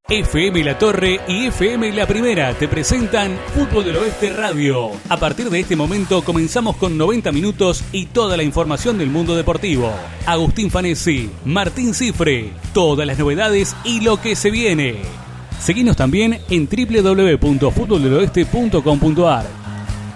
FM La Torre y FM La Primera te presentan Fútbol del Oeste Radio. A partir de este momento comenzamos con 90 minutos y toda la información del mundo deportivo. Agustín Fanesi, Martín Cifre, todas las novedades y lo que se viene. Seguinos también en www.futboldeloeste.com.ar.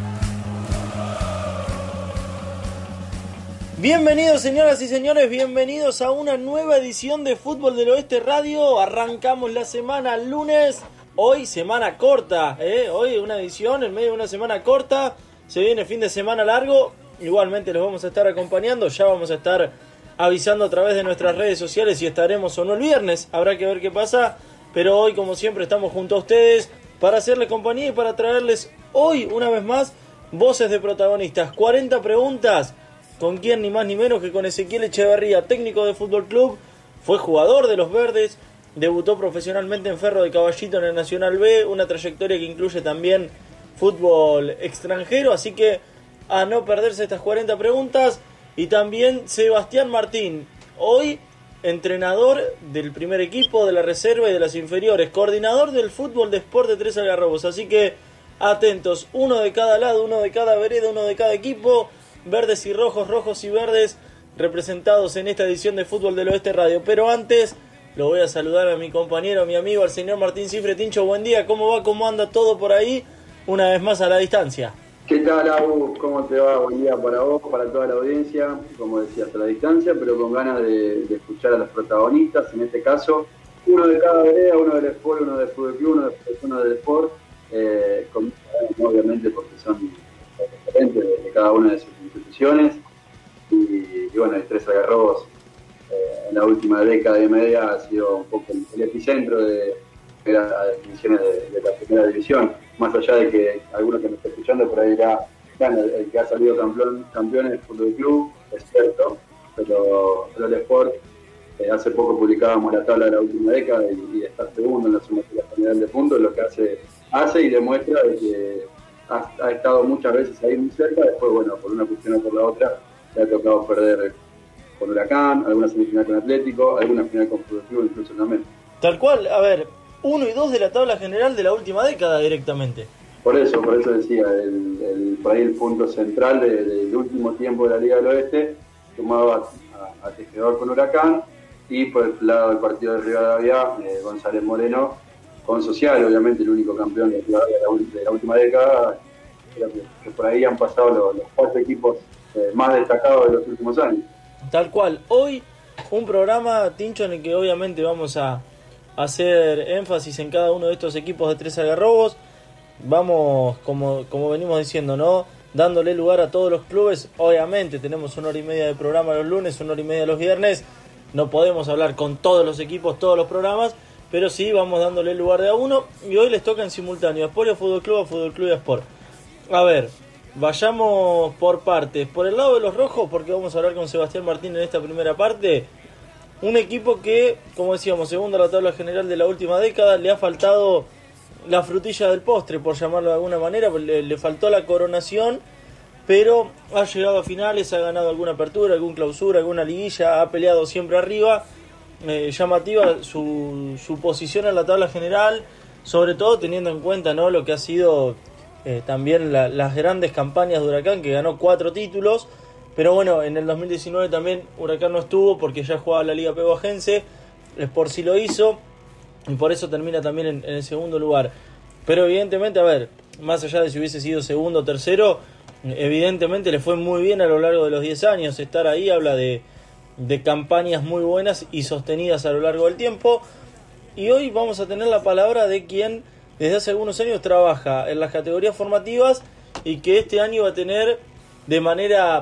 Bienvenidos señoras y señores, bienvenidos a una nueva edición de Fútbol del Oeste Radio. Arrancamos la semana lunes, hoy semana corta, hoy una edición en medio de una semana corta. Se viene fin de semana largo, igualmente los vamos a estar acompañando, ya vamos a estar avisando a través de nuestras redes sociales si estaremos o no el viernes, habrá que ver qué pasa. Pero hoy, como siempre, estamos junto a ustedes para hacerles compañía y para traerles hoy, una vez más, voces de protagonistas. 40 preguntas. ¿Con quién? Ni más ni menos que con Ezequiel Echeverría, técnico de Fútbol Club, fue jugador de los Verdes, debutó profesionalmente en Ferro de Caballito en el Nacional B, una trayectoria que incluye también fútbol extranjero, así que a no perderse estas 40 preguntas. Y también Sebastián Martín, hoy entrenador del primer equipo, de la reserva y de las inferiores, coordinador del fútbol de Sport de Tres Algarrobos, así que atentos, uno de cada lado, uno de cada vereda, uno de cada equipo. Verdes y rojos, rojos y verdes representados en esta edición de Fútbol del Oeste Radio. Pero antes lo voy a saludar a mi compañero, a mi amigo, al señor Martín Cifre. Tincho, buen día, ¿cómo va? ¿Cómo anda todo por ahí? Una vez más a la distancia. ¿Qué tal, Agus? ¿Cómo te va? Buen día para vos, para toda la audiencia. Como decías, a la distancia, pero con ganas de escuchar a los protagonistas. En este caso, uno de cada vereda, uno del Sport, uno del Fútbol Club, uno del Sport. Obviamente porque son referentes de cada una de sus instituciones y bueno, el Tres Algarrobos en la última década y media ha sido un poco el epicentro de las definiciones de la primera división, más allá de que algunos que me están escuchando por ahí dirá, bueno, el que ha salido campeón es el Fútbol Club, es cierto, pero el Sport hace poco publicábamos la tabla de la última década y está segundo en la sumatoria general de puntos, lo que hace y demuestra de que ha estado muchas veces ahí muy cerca. Después, bueno, por una cuestión o por la otra, le ha tocado perder con Huracán, alguna semifinal con Atlético, alguna final con Fútbol Club, incluso también. Tal cual, a ver, 1 y 2 de la tabla general de la última década directamente. Por eso decía, por ahí el punto central del último tiempo de la Liga del Oeste, sumado a Tejedor con Huracán, y por el lado del partido de Rivadavia, González Moreno, con Social, obviamente el único campeón de la última década. Creo que por ahí han pasado los 4 equipos más destacados de los últimos años. Tal cual, hoy un programa, Tincho, en el que obviamente vamos a hacer énfasis en cada uno de estos equipos de Tres Algarrobos. Vamos, como venimos diciendo, ¿no? Dándole lugar a todos los clubes. Obviamente tenemos 1 hora y media de programa los lunes, 1 hora y media los viernes. No podemos hablar con todos los equipos, todos los programas, pero sí vamos dándole lugar de a uno. Y hoy les toca en simultáneo a Sport y a Fútbol Club y a Sport. A ver, vayamos por partes. Por el lado de los rojos, porque vamos a hablar con Sebastián Martín en esta primera parte. Un equipo que, como decíamos, segundo a la tabla general de la última década, le ha faltado la frutilla del postre, por llamarlo de alguna manera. Le faltó la coronación, pero ha llegado a finales, ha ganado alguna apertura, alguna clausura, alguna liguilla, ha peleado siempre arriba. Llamativa su posición en la tabla general, sobre todo teniendo en cuenta, ¿no?, lo que ha sido también las grandes campañas de Huracán, que ganó 4 títulos, pero bueno, en el 2019 también Huracán no estuvo porque ya jugaba la Liga Pehuajense, Sport sí lo hizo y por eso termina también en el segundo lugar. Pero evidentemente, a ver, más allá de si hubiese sido segundo o tercero, evidentemente le fue muy bien a lo largo de los 10 años. Estar ahí habla de campañas muy buenas y sostenidas a lo largo del tiempo. Y hoy vamos a tener la palabra de quien desde hace algunos años trabaja en las categorías formativas y que este año va a tener de manera,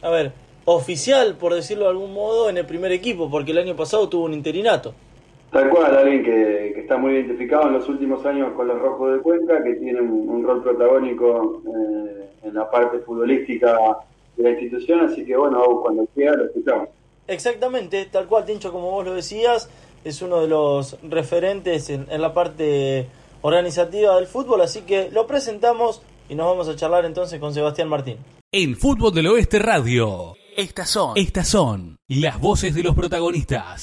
oficial, por decirlo de algún modo, en el primer equipo, porque el año pasado tuvo un interinato. Tal cual, alguien que está muy identificado en los últimos años con los Rojos de Cuenca, que tiene un rol protagónico en la parte futbolística de la institución, así que bueno, cuando quiera lo escuchamos. Exactamente, tal cual, Tincho, como vos lo decías, es uno de los referentes en la parte organizativa del fútbol, así que lo presentamos y nos vamos a charlar entonces con Sebastián Martín. En Fútbol del Oeste Radio, estas son las voces de los protagonistas.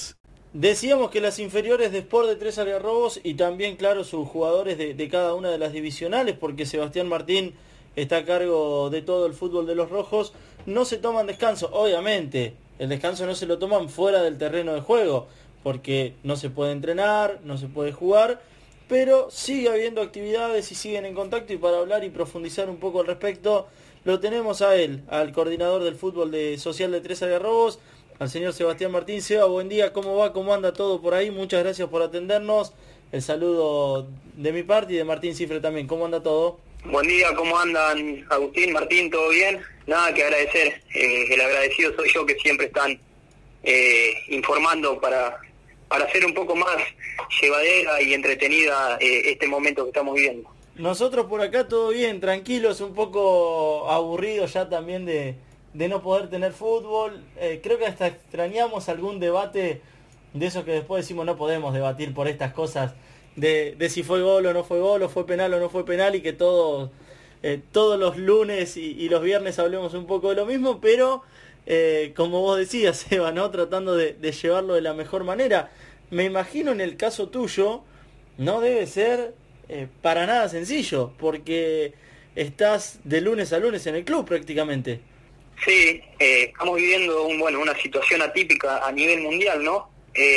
Decíamos que las inferiores de Sport de Tres Algarrobos y también, claro, sus jugadores de cada una de las divisionales, porque Sebastián Martín está a cargo de todo el fútbol de los rojos, no se toman descanso. Obviamente, el descanso no se lo toman fuera del terreno de juego, porque no se puede entrenar, no se puede jugar, pero sigue habiendo actividades y siguen en contacto, y para hablar y profundizar un poco al respecto, lo tenemos a él, al coordinador del fútbol social de Tres Algarrobos, al señor Sebastián Martín. Seba, buen día, ¿cómo va? ¿Cómo anda todo por ahí? Muchas gracias por atendernos. El saludo de mi parte y de Martín Cifre también. ¿Cómo anda todo? Buen día, ¿cómo andan Agustín, Martín? ¿Todo bien? Nada que agradecer. El agradecido soy yo, que siempre están informando para hacer un poco más llevadera y entretenida este momento que estamos viviendo. Nosotros por acá todo bien, tranquilos, un poco aburridos ya también de no poder tener fútbol. Creo que hasta extrañamos algún debate de esos que después decimos no podemos debatir por estas cosas de si fue gol o no fue gol, o fue penal o no fue penal, y que todos los lunes y los viernes hablemos un poco de lo mismo, pero como vos decías, Seba, ¿no? Tratando de llevarlo de la mejor manera. Me imagino en el caso tuyo no debe ser para nada sencillo, porque estás de lunes a lunes en el club prácticamente. Sí, estamos viviendo una situación atípica a nivel mundial, ¿no?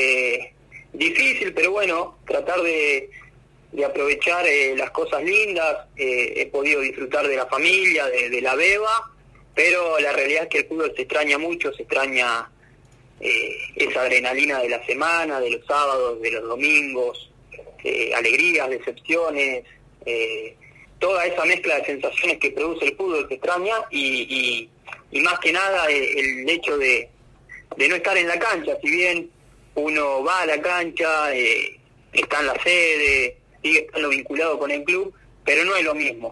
Difícil, pero bueno, tratar de aprovechar las cosas lindas. He podido disfrutar de la familia, de la beba, pero la realidad es que el fútbol se extraña mucho, se extraña esa adrenalina de la semana, de los sábados, de los domingos, alegrías, decepciones, toda esa mezcla de sensaciones que produce el fútbol se extraña, y más que nada el hecho de no estar en la cancha. Si bien uno va a la cancha, está en la sede, sigue estando vinculado con el club, pero no es lo mismo.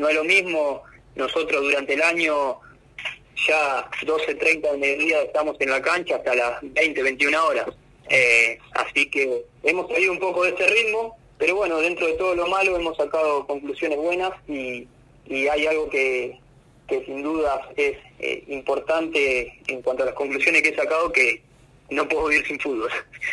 Nosotros durante el año ya 12:30 del mediodía estamos en la cancha hasta las 21 horas. Así que hemos salido un poco de ese ritmo, pero bueno, dentro de todo lo malo hemos sacado conclusiones buenas, y hay algo que sin duda es importante en cuanto a las conclusiones que he sacado, que no puedo vivir sin fútbol.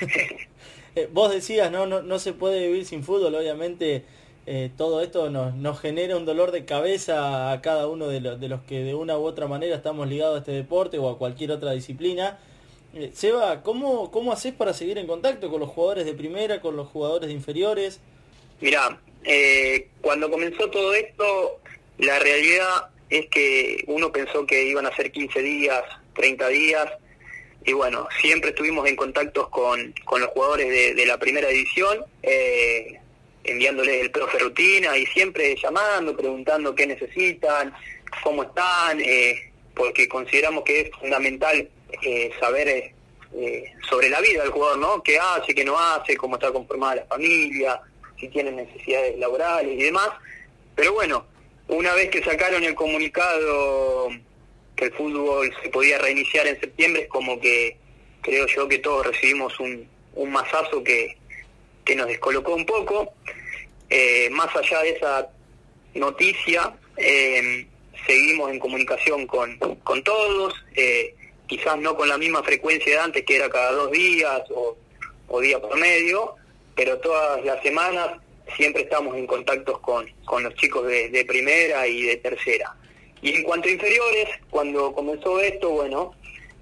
Vos decías, no se puede vivir sin fútbol. Obviamente todo esto nos genera un dolor de cabeza a cada uno de los que de una u otra manera estamos ligados a este deporte o a cualquier otra disciplina. Seba, ¿cómo haces para seguir en contacto con los jugadores de primera, con los jugadores de inferiores? Mirá, cuando comenzó todo esto, la realidad es que uno pensó que iban a ser 15 días, 30 días, y bueno, siempre estuvimos en contactos con los jugadores de la primera división, enviándoles el profe rutina y siempre llamando, preguntando qué necesitan, cómo están, porque consideramos que es fundamental saber sobre la vida del jugador, ¿no? Qué hace, qué no hace, cómo está conformada la familia, si tienen necesidades laborales y demás. Pero bueno, una vez que sacaron el comunicado que el fútbol se podía reiniciar en septiembre, es como que creo yo que todos recibimos un mazazo que nos descolocó un poco. Más allá de esa noticia, seguimos en comunicación con todos, quizás no con la misma frecuencia de antes, que era cada 2 días o día por medio, pero todas las semanas siempre estamos en contactos con los chicos de primera y de tercera. Y en cuanto a inferiores, cuando comenzó esto, bueno,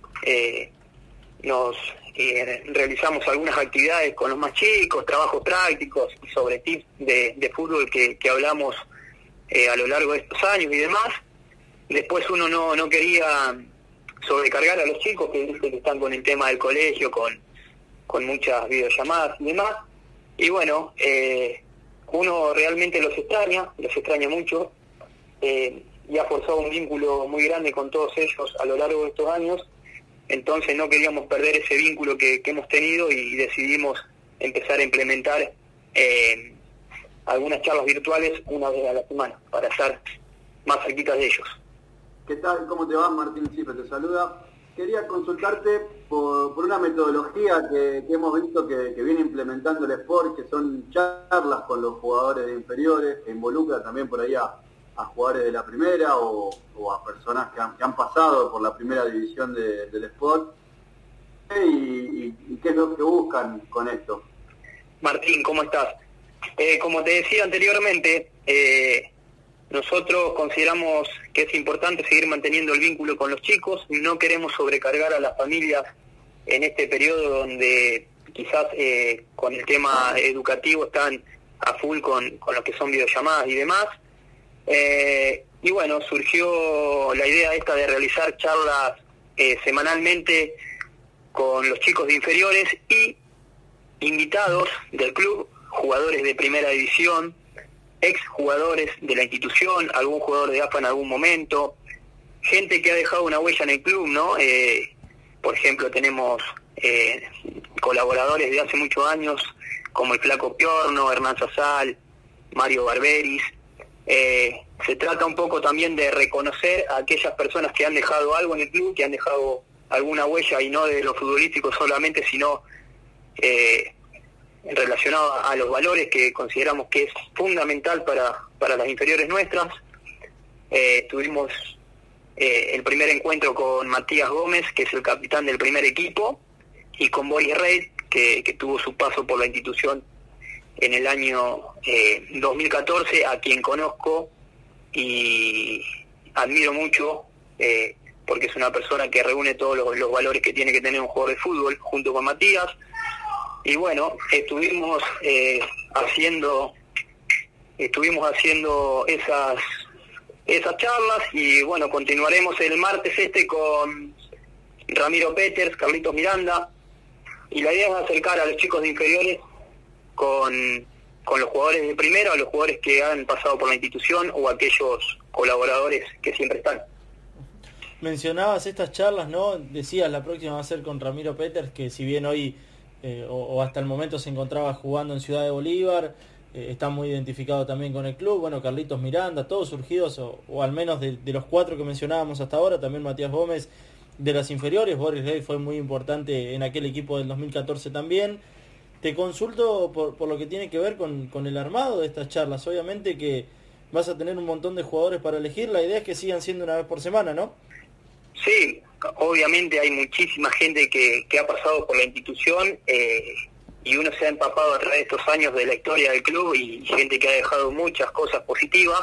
nos realizamos algunas actividades con los más chicos, trabajos prácticos sobre tips de fútbol que hablamos a lo largo de estos años y demás. Después uno no quería sobrecargar a los chicos, que están con el tema del colegio, con muchas videollamadas y demás. Y bueno, uno realmente los extraña mucho, y ha forzado un vínculo muy grande con todos ellos a lo largo de estos años. Entonces no queríamos perder ese vínculo que hemos tenido, y decidimos empezar a implementar algunas charlas virtuales una vez a la semana para estar más cerquita de ellos. ¿Qué tal? ¿Cómo te va? Martín Cifre te saluda. Quería consultarte por una metodología que hemos visto que viene implementando el Sport, que son charlas con los jugadores de inferiores, que involucra también por ahí a jugadores de la primera o a personas que han pasado por la primera división del Sport. y qué es lo que buscan con esto. Martín, ¿cómo estás? Como te decía anteriormente, nosotros consideramos que es importante seguir manteniendo el vínculo con los chicos. No queremos sobrecargar a las familias en este periodo donde quizás con el tema educativo están a full con lo que son videollamadas y demás. Y bueno, surgió la idea esta de realizar charlas semanalmente con los chicos de inferiores y invitados del club, jugadores de primera división, ex jugadores de la institución, algún jugador de AFA en algún momento, gente que ha dejado una huella en el club, ¿no? Por ejemplo, tenemos colaboradores de hace muchos años como el Flaco Piorno, Hernán Sasal, Mario Barberis. Se trata un poco también de reconocer a aquellas personas que han dejado algo en el club, que han dejado alguna huella, y no de lo futbolístico solamente, sino relacionado a los valores que consideramos que es fundamental para las inferiores nuestras. Tuvimos el primer encuentro con Matías Gómez, que es el capitán del primer equipo, y con Boris Reid, que tuvo su paso por la institución en el año 2014, a quien conozco y admiro mucho, porque es una persona que reúne todos los valores que tiene que tener un jugador de fútbol, junto con Matías. Y bueno, estuvimos haciendo esas charlas, y bueno, continuaremos el martes con Ramiro Peters, Carlitos Miranda, y la idea es acercar a los chicos de inferiores con los jugadores de primera, o los jugadores que han pasado por la institución, o aquellos colaboradores que siempre están. Mencionabas estas charlas, ¿no? Decías, la próxima va a ser con Ramiro Peters, que si bien hoy o hasta el momento se encontraba jugando en Ciudad de Bolívar, está muy identificado también con el club. Bueno, Carlitos Miranda, todos surgidos, o al menos de los 4 que mencionábamos hasta ahora, también Matías Gómez de las inferiores. Boris Reid fue muy importante en aquel equipo del 2014 también. Te consulto por lo que tiene que ver con el armado de estas charlas. Obviamente que vas a tener un montón de jugadores para elegir. La idea es que sigan siendo una vez por semana, ¿no? Sí, obviamente hay muchísima gente que ha pasado por la institución, y uno se ha empapado a través de estos años de la historia del club, y gente que ha dejado muchas cosas positivas.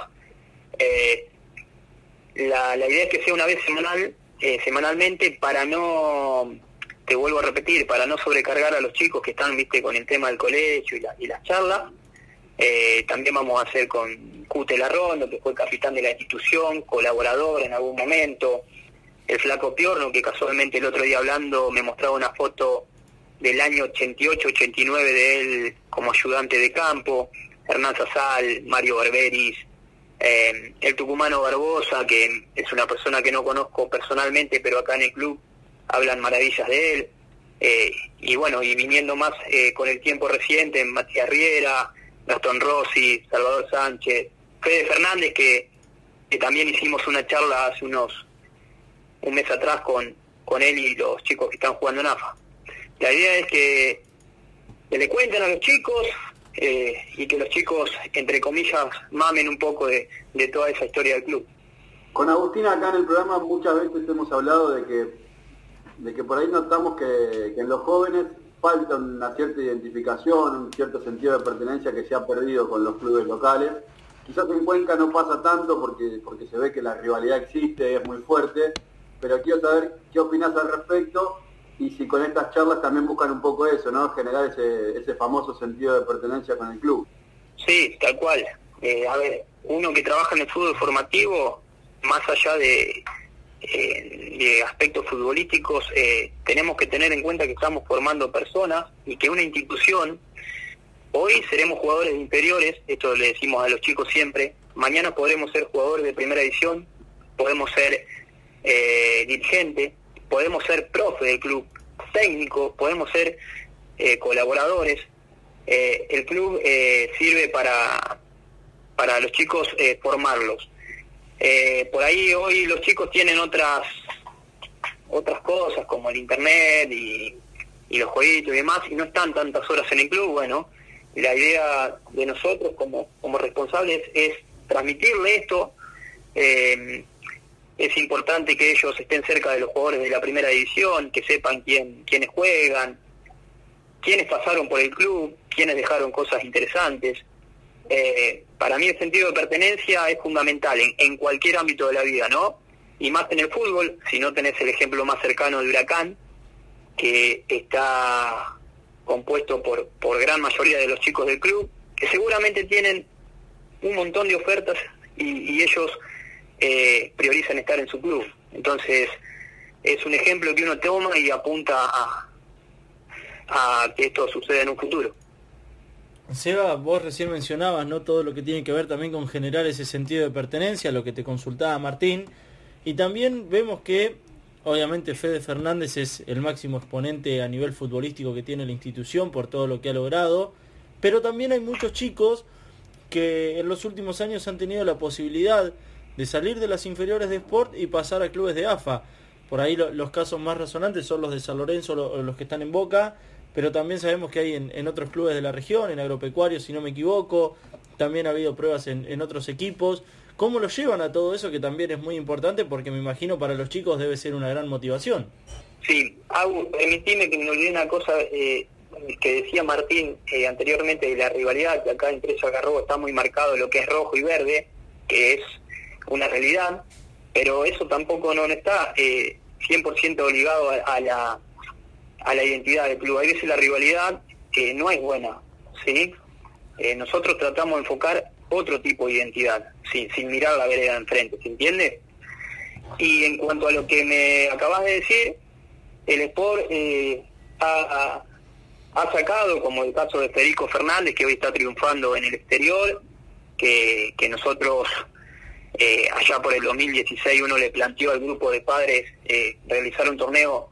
La idea es que sea una vez semanalmente, para no, te vuelvo a repetir, para no sobrecargar a los chicos que están, con el tema del colegio y las charlas. También vamos a hacer con Cute Larrondo, que fue capitán de la institución, colaborador en algún momento. El Flaco Piorno, que casualmente el otro día hablando me mostraba una foto del año 88-89 de él como ayudante de campo. Hernán Sasal, Mario Barberis, el tucumano Barbosa, que es una persona que no conozco personalmente, pero acá en el club hablan maravillas de él. Y bueno, y viniendo más con el tiempo reciente, Matías Riera, Gastón Rossi, Salvador Sánchez, Fede Fernández, que también hicimos una charla hace un mes atrás con él y los chicos que están jugando en AFA. La idea es que le cuenten a los chicos, y que los chicos, entre comillas, mamen un poco de toda esa historia del club. Con Agustín acá en el programa muchas veces hemos hablado de que por ahí notamos que en los jóvenes falta una cierta identificación, un cierto sentido de pertenencia que se ha perdido con los clubes locales. Quizás en Cuenca no pasa tanto porque se ve que la rivalidad existe, es muy fuerte, pero quiero saber qué opinás al respecto, y si con estas charlas también buscan un poco eso, ¿no? Generar ese famoso sentido de pertenencia con el club. Sí, tal cual. A ver, uno que trabaja en el fútbol formativo, más allá de aspectos futbolísticos, tenemos que tener en cuenta que estamos formando personas, y que una institución, hoy seremos jugadores de inferiores, esto le decimos a los chicos siempre, mañana podremos ser jugadores de primera división, podemos ser dirigente, podemos ser profe del club, técnico, podemos ser colaboradores. El club sirve para los chicos formarlos. Por ahí hoy los chicos tienen otras cosas como el internet y los jueguitos y demás, y no están tantas horas en el club. Bueno, la idea de nosotros como responsables es transmitirle esto, es importante que ellos estén cerca de los jugadores de la primera división, que sepan quiénes juegan, quiénes pasaron por el club, quiénes dejaron cosas interesantes. Para mí el sentido de pertenencia es fundamental en cualquier ámbito de la vida, ¿no? Y más en el fútbol, si no tenés el ejemplo más cercano de Huracán, que está compuesto por gran mayoría de los chicos del club, que seguramente tienen un montón de ofertas y ellos priorizan estar en su club. Entonces es un ejemplo que uno toma y apunta a que esto suceda en un futuro. Seba, vos recién mencionabas, ¿no?, todo lo que tiene que ver también con generar ese sentido de pertenencia, lo que te consultaba Martín, y también vemos que obviamente Fede Fernández es el máximo exponente a nivel futbolístico que tiene la institución por todo lo que ha logrado, pero también hay muchos chicos que en los últimos años han tenido la posibilidad de salir de las inferiores de Sport y pasar a clubes de AFA. Por ahí los casos más resonantes son los de San Lorenzo, los que están en Boca, pero también sabemos que hay en otros clubes de la región, en Agropecuario, si no me equivoco, también ha habido pruebas en otros equipos. ¿Cómo lo llevan a todo eso, que también es muy importante, porque me imagino para los chicos debe ser una gran motivación? Sí, permitime que me olvidé una cosa que decía Martín anteriormente, de la rivalidad, que acá en Tres Algarrobos está muy marcado lo que es rojo y verde, que es una realidad, pero eso tampoco no está 100% ligado a la identidad del club. Hay veces la rivalidad no es buena, ¿sí? Nosotros tratamos de enfocar otro tipo de identidad, sin mirar la vereda de enfrente, ¿se entiende? Y en cuanto a lo que me acabas de decir, el Sport ha sacado, como el caso de Federico Fernández, que hoy está triunfando en el exterior, que nosotros allá por el 2016 uno le planteó al grupo de padres realizar un torneo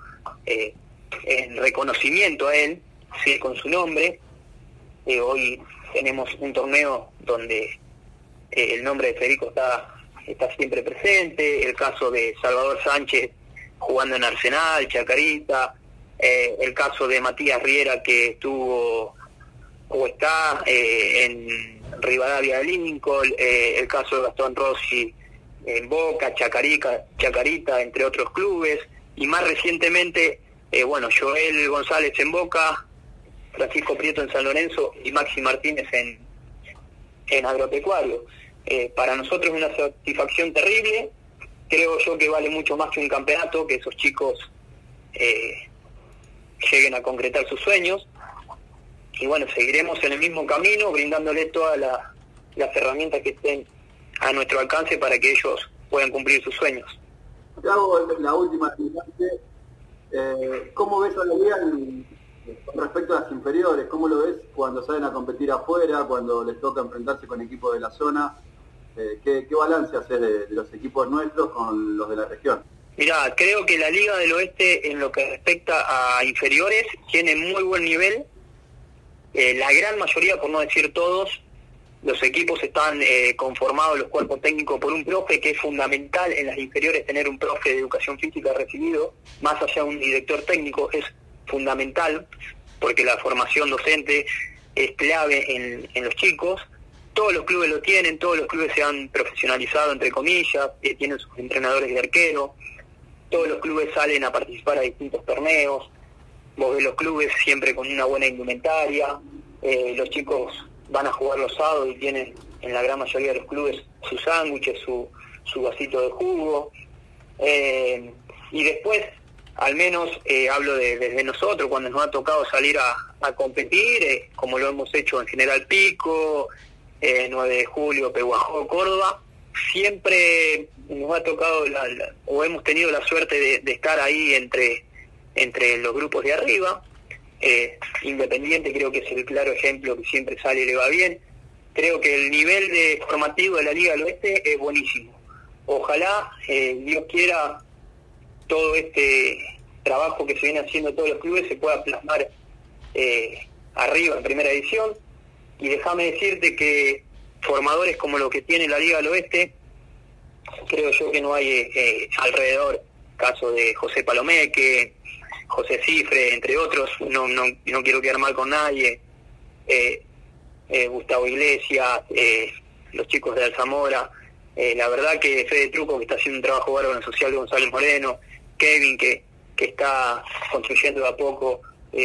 en reconocimiento a él, ¿sí?, con su nombre. Hoy tenemos un torneo donde el nombre de Federico está siempre presente, el caso de Salvador Sánchez jugando en Arsenal, Chacarita, el caso de Matías Riera, que estuvo o está en Rivadavia de Lincoln, el caso de Gastón Rossi en Boca, Chacarita, entre otros clubes, y más recientemente, Joel González en Boca, Francisco Prieto en San Lorenzo y Maxi Martínez en Agropecuario. Para nosotros es una satisfacción terrible. Creo yo que vale mucho más que un campeonato, que esos chicos lleguen a concretar sus sueños. Y bueno, seguiremos en el mismo camino, brindándoles todas las herramientas que estén a nuestro alcance para que ellos puedan cumplir sus sueños. Te hago la última. ¿Cómo ves a la liga con respecto a las inferiores? ¿Cómo lo ves cuando salen a competir afuera, cuando les toca enfrentarse con equipos de la zona? ¿Qué balance haces de los equipos nuestros con los de la región? Mirá, creo que la Liga del Oeste, en lo que respecta a inferiores, tiene muy buen nivel. La gran mayoría, por no decir todos, los equipos están conformados, los cuerpos técnicos, por un profe, que es fundamental en las inferiores tener un profe de educación física recibido, más allá de un director técnico, es fundamental, porque la formación docente es clave en los chicos. Todos los clubes lo tienen, todos los clubes se han profesionalizado, entre comillas, tienen sus entrenadores de arquero, todos los clubes salen a participar a distintos torneos, vos ves los clubes siempre con una buena indumentaria, los chicos van a jugar los sábados y tienen en la gran mayoría de los clubes sus sándwiches, su vasito de jugo, y después, al menos hablo desde nosotros, cuando nos ha tocado salir a competir, como lo hemos hecho en General Pico, 9 de julio, Pehuajó, Córdoba, siempre nos ha tocado o hemos tenido la suerte de estar ahí entre los grupos de arriba. Independiente creo que es el claro ejemplo, que siempre sale y le va bien. Creo que el nivel formativo de la Liga del Oeste es buenísimo. Ojalá, Dios quiera, todo este trabajo que se viene haciendo en todos los clubes se pueda plasmar arriba en primera división. Y déjame decirte que formadores como los que tiene la Liga del Oeste, creo yo que no hay alrededor. Caso de José Palomeque, José Cifre, entre otros, no quiero quedar mal con nadie, Gustavo Iglesias, los chicos de Alzamora, La verdad que Fede Truco, que está haciendo un trabajo bárbaro en el social de González Moreno, Kevin, que está construyendo de a poco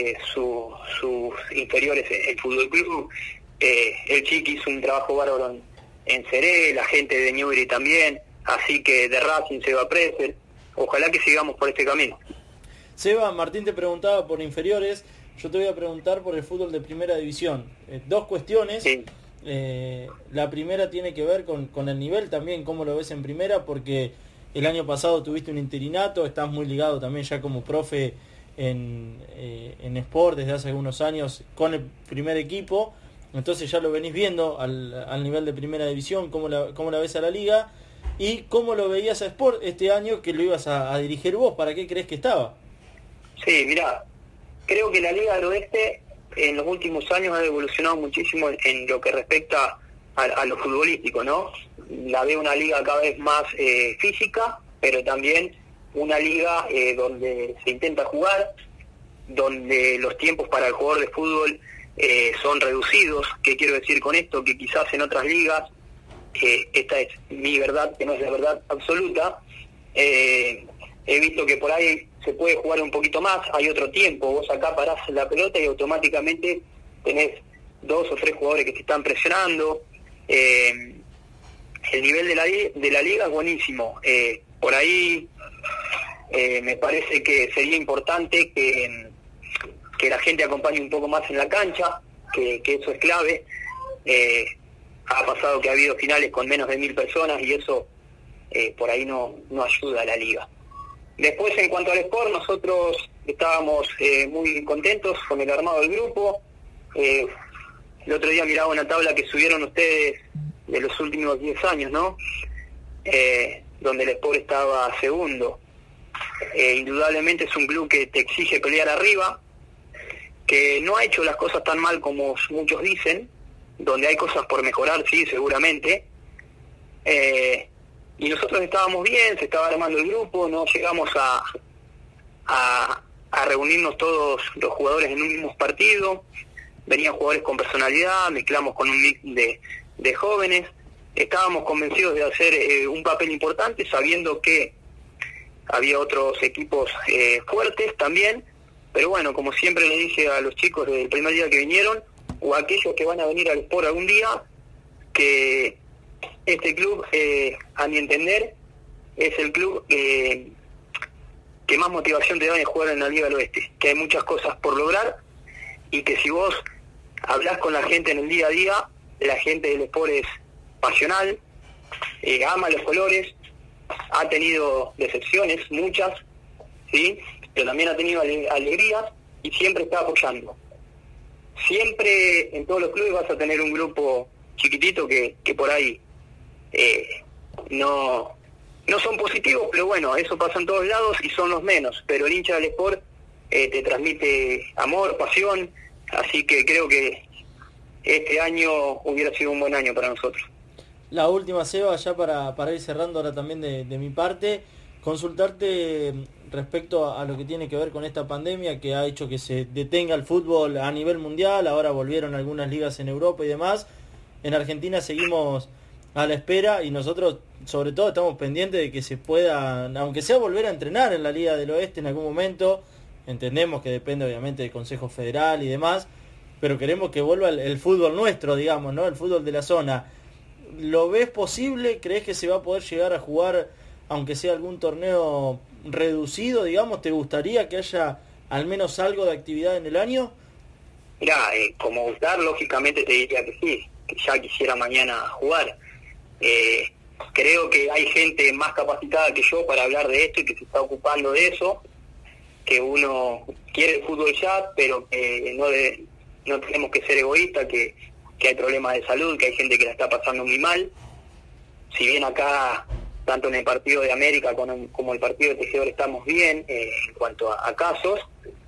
sus inferiores en el Fútbol Club, el Chiqui hizo un trabajo bárbaro en Seré, la gente de Newbery también, así que de Racing, Seba Presel, ojalá que sigamos por este camino. Seba, Martín te preguntaba por inferiores, yo te voy a preguntar por el fútbol de primera división. Dos cuestiones. Sí. La primera tiene que ver con el nivel también, cómo lo ves en primera, porque el año pasado tuviste un interinato, estás muy ligado también ya como profe en Sport desde hace algunos años con el primer equipo, entonces ya lo venís viendo al nivel de primera división, cómo la ves a la liga y cómo lo veías a Sport este año que lo ibas a dirigir vos. ¿Para qué crees que estaba? Sí, mirá, creo que la Liga del Oeste en los últimos años ha evolucionado muchísimo en lo que respecta a lo futbolístico, ¿no? La veo una liga cada vez más física, pero también una liga donde se intenta jugar, donde los tiempos para el jugador de fútbol son reducidos. ¿Qué quiero decir con esto? Que quizás en otras ligas, esta es mi verdad, que no es la verdad absoluta, he visto que por ahí se puede jugar un poquito más, hay otro tiempo, vos acá parás la pelota y automáticamente tenés 2 o 3 jugadores que te están presionando. El nivel de la liga es buenísimo. Por ahí me parece que sería importante que la gente acompañe un poco más en la cancha, que eso es clave. Ha pasado que ha habido finales con menos de 1000 personas y eso por ahí no ayuda a la liga. Después, en cuanto al Sport, nosotros estábamos muy contentos con el armado del grupo. El otro día miraba una tabla que subieron ustedes de los últimos 10 años, ¿no? Donde el Sport estaba segundo. Indudablemente es un club que te exige pelear arriba, que no ha hecho las cosas tan mal como muchos dicen, donde hay cosas por mejorar, sí, seguramente. Y nosotros estábamos bien, se estaba armando el grupo, no llegamos a reunirnos todos los jugadores en un mismo partido, venían jugadores con personalidad, mezclamos con un mix de jóvenes, estábamos convencidos de hacer un papel importante, sabiendo que había otros equipos fuertes también, pero bueno, como siempre le dije a los chicos desde el primer día que vinieron, o a aquellos que van a venir al Sport algún día, que este club, a mi entender, es el club que más motivación te da de jugar en la Liga del Oeste, que hay muchas cosas por lograr y que si vos hablás con la gente en el día a día, la gente del Sport es pasional, ama los colores, ha tenido decepciones, muchas, ¿sí? Pero también ha tenido alegrías y siempre está apoyando. Siempre en todos los clubes vas a tener un grupo chiquitito que por ahí no son positivos, pero bueno, eso pasa en todos lados y son los menos, pero el hincha del Sport te transmite amor, pasión, así que creo que este año hubiera sido un buen año para nosotros. La última, Seba, ya para ir cerrando ahora también de mi parte, consultarte respecto a lo que tiene que ver con esta pandemia que ha hecho que se detenga el fútbol a nivel mundial, ahora volvieron algunas ligas en Europa y demás. En Argentina seguimos a la espera y nosotros sobre todo estamos pendientes de que se pueda, aunque sea volver a entrenar en la Liga del Oeste en algún momento. Entendemos que depende obviamente del Consejo Federal y demás, pero queremos que vuelva el fútbol nuestro, digamos, ¿no? El fútbol de la zona. ¿Lo ves posible? ¿Crees que se va a poder llegar a jugar aunque sea algún torneo reducido, digamos? ¿Te gustaría que haya al menos algo de actividad en el año? Mirá, como gustar, lógicamente te diría que sí, que ya quisiera mañana jugar. Creo que hay gente más capacitada que yo para hablar de esto y que se está ocupando de eso, que uno quiere el fútbol ya, pero que no tenemos que ser egoístas, que hay problemas de salud, que hay gente que la está pasando muy mal. Si bien acá, tanto en el partido de América como el partido de Tejedor estamos bien en cuanto a casos,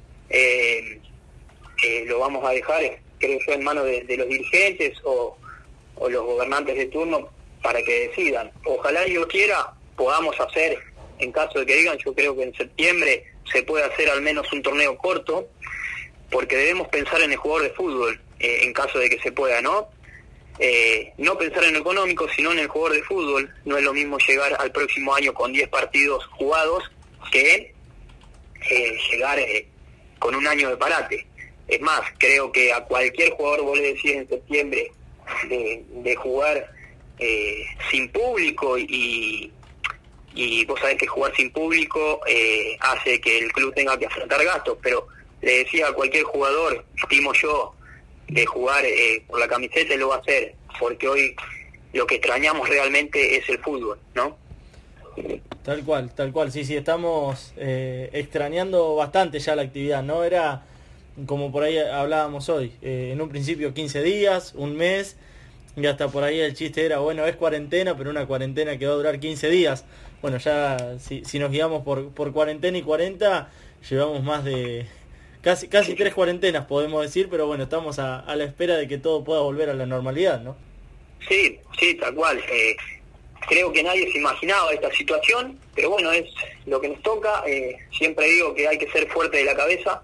lo vamos a dejar, creo yo, en manos de los dirigentes o los gobernantes de turno para que decidan. Ojalá Dios quiera podamos hacer, en caso de que digan, yo creo que en septiembre se puede hacer al menos un torneo corto, porque debemos pensar en el jugador de fútbol, en caso de que se pueda, ¿no? no pensar en lo económico, sino en el jugador de fútbol. No es lo mismo llegar al próximo año con 10 partidos jugados que llegar con un año de parate. Es más, creo que a cualquier jugador, vos le decís en septiembre, de jugar sin público, y vos sabés que jugar sin público hace que el club tenga que afrontar gastos, pero le decía a cualquier jugador, estimo yo, de jugar por la camiseta, lo va a hacer, porque hoy lo que extrañamos realmente es el fútbol, ¿no? Tal cual, sí, estamos extrañando bastante ya la actividad, ¿no? Era como por ahí hablábamos hoy, en un principio 15 días, un mes, y hasta por ahí el chiste era, bueno, es cuarentena, pero una cuarentena que va a durar 15 días. Bueno, ya si nos guiamos por cuarentena y 40, llevamos más de casi 3 cuarentenas, podemos decir, pero bueno, estamos a la espera de que todo pueda volver a la normalidad, ¿no? Sí, tal cual. Creo que nadie se imaginaba esta situación, pero bueno, es lo que nos toca. Siempre digo que hay que ser fuerte de la cabeza.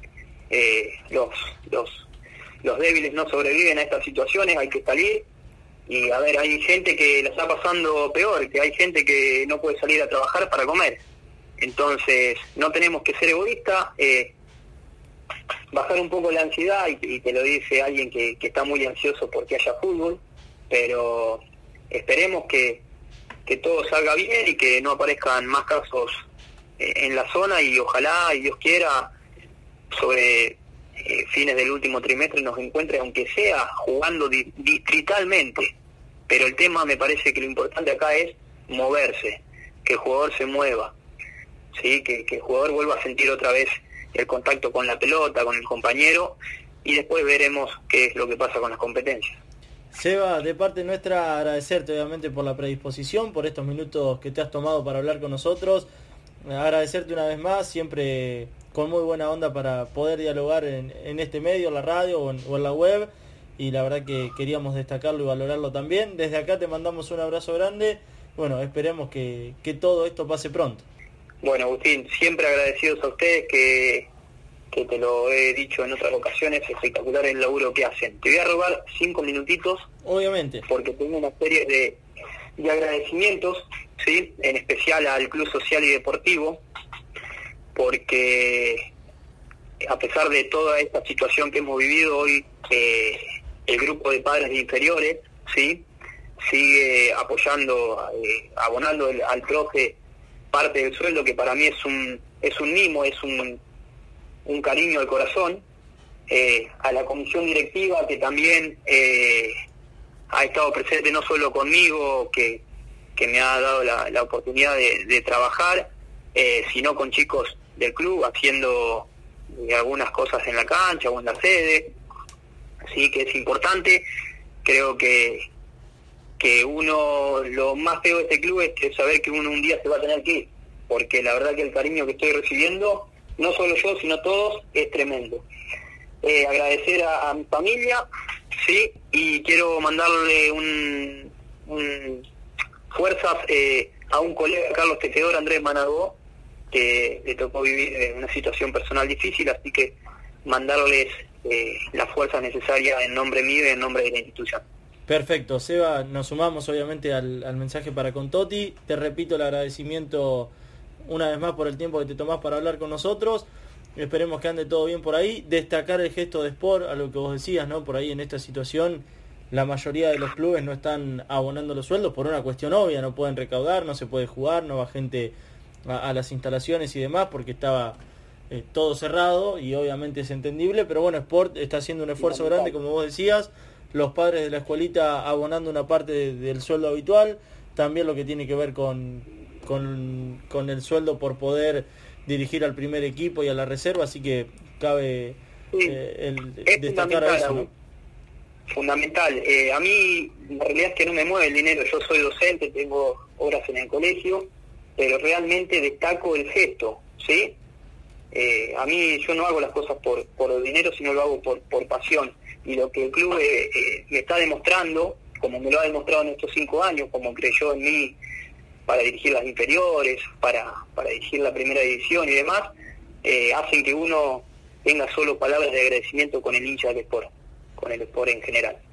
Los débiles no sobreviven a estas situaciones, hay que salir. Y a ver, hay gente que la está pasando peor, que hay gente que no puede salir a trabajar para comer. Entonces, no tenemos que ser egoístas, bajar un poco la ansiedad, y te lo dice alguien que está muy ansioso porque haya fútbol, pero esperemos que todo salga bien y que no aparezcan más casos en la zona, y ojalá, y Dios quiera, sobre fines del último trimestre nos encuentre, aunque sea jugando distritalmente. Pero el tema, me parece que lo importante acá es moverse, que el jugador se mueva, ¿sí? Que el jugador vuelva a sentir otra vez el contacto con la pelota, con el compañero, y después veremos qué es lo que pasa con las competencias. Seba, de parte nuestra, agradecerte obviamente por la predisposición, por estos minutos que te has tomado para hablar con nosotros, agradecerte una vez más, siempre con muy buena onda para poder dialogar en este medio, en la radio o en la web, y la verdad que queríamos destacarlo y valorarlo también. Desde acá te mandamos un abrazo grande, bueno, esperemos que todo esto pase pronto. Bueno, Agustín, siempre agradecidos a ustedes, que te lo he dicho en otras ocasiones, espectacular el laburo que hacen. Te voy a robar 5 minutitos, obviamente, porque tengo una serie de agradecimientos, ¿sí? En especial al Club Social y Deportivo, porque a pesar de toda esta situación que hemos vivido hoy, el grupo de padres de inferiores, ¿sí?, sigue apoyando, abonando al profe parte del sueldo, que para mí es un mimo, es un cariño al corazón. A la comisión directiva, que también ha estado presente no solo conmigo, que me ha dado la oportunidad de trabajar, sino con chicos del club, haciendo algunas cosas en la cancha o en la sede. Así que es importante. Creo que uno, lo más feo de este club es que saber que uno un día se va a tener que ir, porque la verdad que el cariño que estoy recibiendo, no solo yo, sino todos, es tremendo. Agradecer a mi familia, sí, y quiero mandarle un fuerzas a un colega, Carlos Tejedor, Andrés Managó, que le tocó vivir una situación personal difícil, así que mandarles las fuerzas necesarias en nombre mío y en nombre de la institución. Perfecto, Seba, nos sumamos obviamente al mensaje para con Toti. Te repito el agradecimiento una vez más por el tiempo que te tomás para hablar con nosotros. Esperemos que ande todo bien por ahí. Destacar el gesto de Sport, a lo que vos decías, ¿no? Por ahí en esta situación la mayoría de los clubes no están abonando los sueldos por una cuestión obvia, no pueden recaudar, no se puede jugar, no va gente a las instalaciones y demás porque estaba todo cerrado, y obviamente es entendible, pero bueno, Sport está haciendo un esfuerzo grande, como vos decías, los padres de la escuelita abonando una parte del sueldo habitual, también lo que tiene que ver con el sueldo por poder dirigir al primer equipo y a la reserva, así que cabe destacar a eso, ¿no? Fundamental. A mí la realidad es que no me mueve el dinero, yo soy docente, tengo horas en el colegio, pero realmente destaco el gesto, ¿sí? A mí, yo no hago las cosas por dinero, sino lo hago por pasión, y lo que el club me está demostrando, como me lo ha demostrado en estos 5 años, como creyó en mí para dirigir las inferiores, para dirigir la primera división y demás, hacen que uno tenga solo palabras de agradecimiento con el hincha del Sport, con el Sport en general.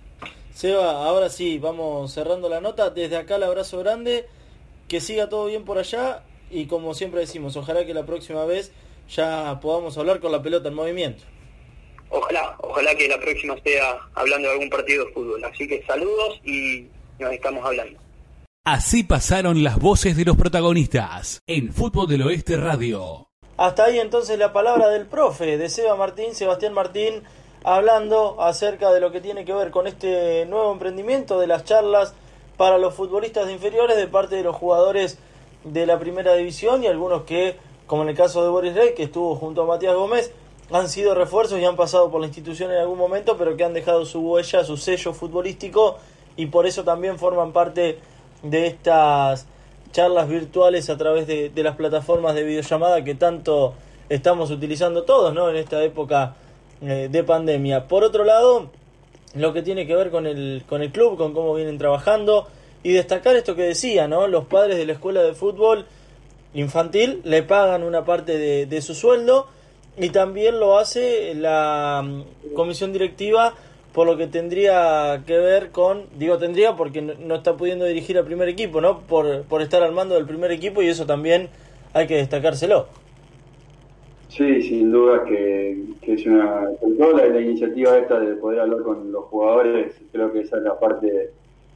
Seba, ahora sí, vamos cerrando la nota. Desde acá el abrazo grande, que siga todo bien por allá y como siempre decimos, ojalá que la próxima vez ya podamos hablar con la pelota en movimiento. Ojalá que la próxima sea hablando de algún partido de fútbol. Así que saludos y nos estamos hablando. Así pasaron las voces de los protagonistas en Fútbol del Oeste Radio. Hasta ahí entonces la palabra del profe, de Sebastián Martín, hablando acerca de lo que tiene que ver con este nuevo emprendimiento de las charlas para los futbolistas inferiores de parte de los jugadores de la primera división y algunos que, como en el caso de Boris Rey, que estuvo junto a Matías Gómez, han sido refuerzos y han pasado por la institución en algún momento, pero que han dejado su huella, su sello futbolístico y por eso también forman parte de estas charlas virtuales a través de las plataformas de videollamada que tanto estamos utilizando todos, ¿no?, en esta época de pandemia. Por otro lado, lo que tiene que ver con el club, con cómo vienen trabajando y destacar esto que decía, ¿no?, los padres de la escuela de fútbol infantil le pagan una parte de su sueldo y también lo hace la comisión directiva, por lo que tendría que ver con, digo tendría porque no está pudiendo dirigir al primer equipo, ¿no?, por estar al mando del primer equipo, y eso también hay que destacárselo. Sí, sin duda que es una... Con toda la iniciativa esta de poder hablar con los jugadores, creo que esa es la parte...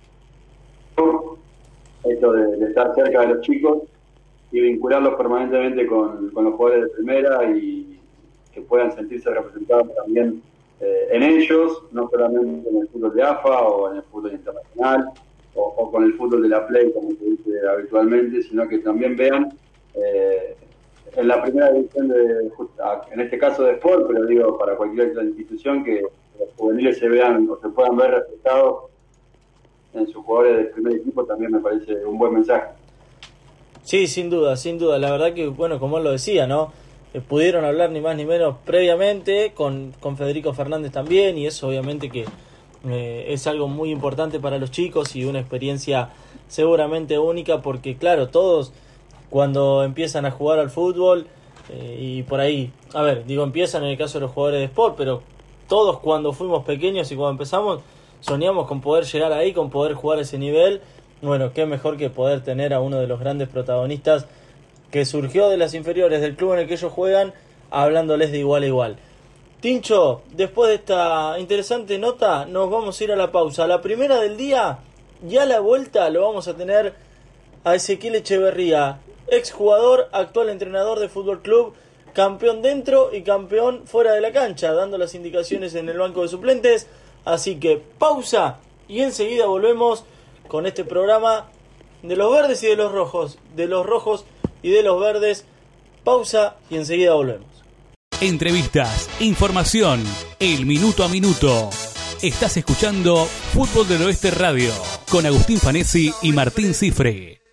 Esto de estar cerca de los chicos y vincularlos permanentemente con los jugadores de primera y que puedan sentirse representados también en ellos, no solamente en el fútbol de AFA o en el fútbol internacional o con el fútbol de la Play, como se dice habitualmente, sino que también vean en la primera división, en este caso de Sport, pero digo para cualquier otra institución, que los juveniles se vean o se puedan ver reflejados en sus jugadores del primer equipo, también me parece un buen mensaje. Sí, sin duda, la verdad que, bueno, como él lo decía, ¿no?, pudieron hablar ni más ni menos previamente con Federico Fernández también, y eso obviamente que es algo muy importante para los chicos y una experiencia seguramente única, porque claro, todos cuando empiezan a jugar al fútbol y por ahí, a ver, digo empiezan en el caso de los jugadores de Sport, pero todos cuando fuimos pequeños y cuando empezamos soñamos con poder llegar ahí, con poder jugar a ese nivel. Bueno, qué mejor que poder tener a uno de los grandes protagonistas que surgió de las inferiores del club en el que ellos juegan, hablándoles de igual a igual. Tincho, después de esta interesante nota, nos vamos a ir a la pausa. La primera del día, y a la vuelta lo vamos a tener a Ezequiel Echeverría, exjugador, actual entrenador de Fútbol Club, campeón dentro y campeón fuera de la cancha, dando las indicaciones en el banco de suplentes. Así que pausa y enseguida volvemos con este programa de los verdes y de los rojos, y de los verdes. Pausa y enseguida volvemos. Entrevistas, información, el minuto a minuto. Estás escuchando Fútbol del Oeste Radio con Agustín Fanesi y Martín Cifre.